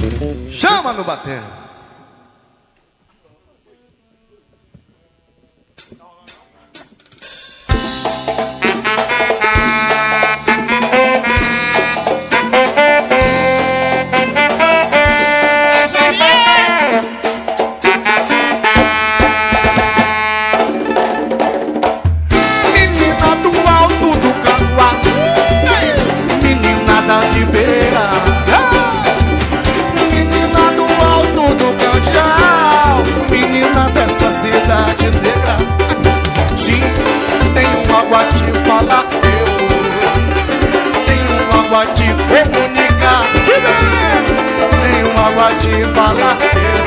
Chama no bater. De comunicar, tenho água de falar,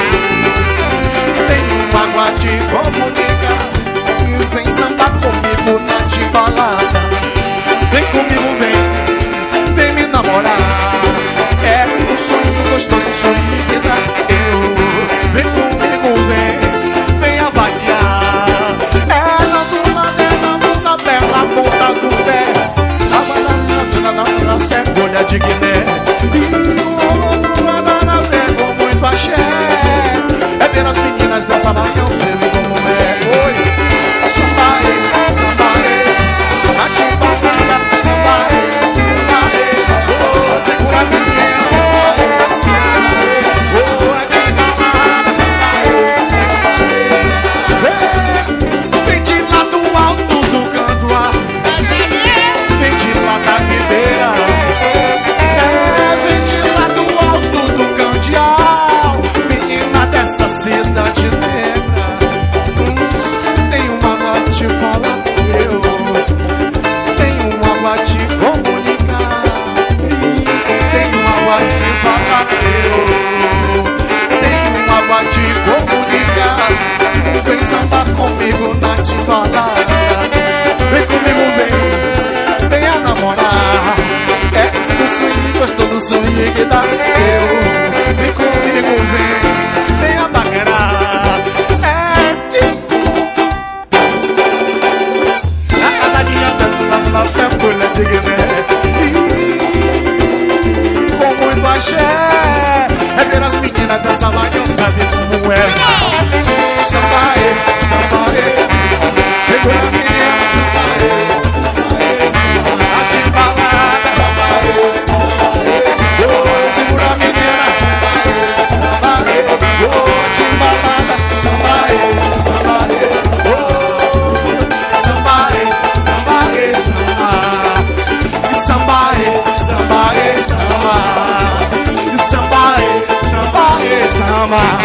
tenho água de comunicar. E vem sambar comigo na de balada, vem comigo, vem me namorar. É um sonho gostoso, um sonho que dá eu. Vem comigo, vem avadiar. É na bunda dela, ponta do pé, na cegonha de Guiné. E o Guaraná pegou muito axé. É ver as meninas dessa manhã, eu sei como é. Oi, sambaê, sambaê, atimbacana, sambaê, sambaê. Oh, segura as meninas, sambaê, oh, é de balada, sambaê, sambaê. Vem de lá do alto do Candoá, vem de lá da Ribeira, vem de lá do alto do Candial, menina dessa cidade negra. Tenho uma água de falar eu, tenho uma água de comunicar, tenho uma água de falar eu, tenho uma água de comunicar. Vem sambar comigo na de balada, vem comigo, vem a namorar. É um swing gostoso, swing que dá eu. Vem comigo, vem a paquerar. Na casadinha dando na folha de Guiné. Com muito axé, é ver as meninas dessa manhã, sabe como é. Sambaê, sambaê, segura a menina, sambaê, sambaê, balada, sambaê, segura a menina, sambaê, de balada, sambaê, sambaê, sambaê, sambaê, sambaê, sambaê, sambaê, sambaê, sambaê, sambaê, sambaê.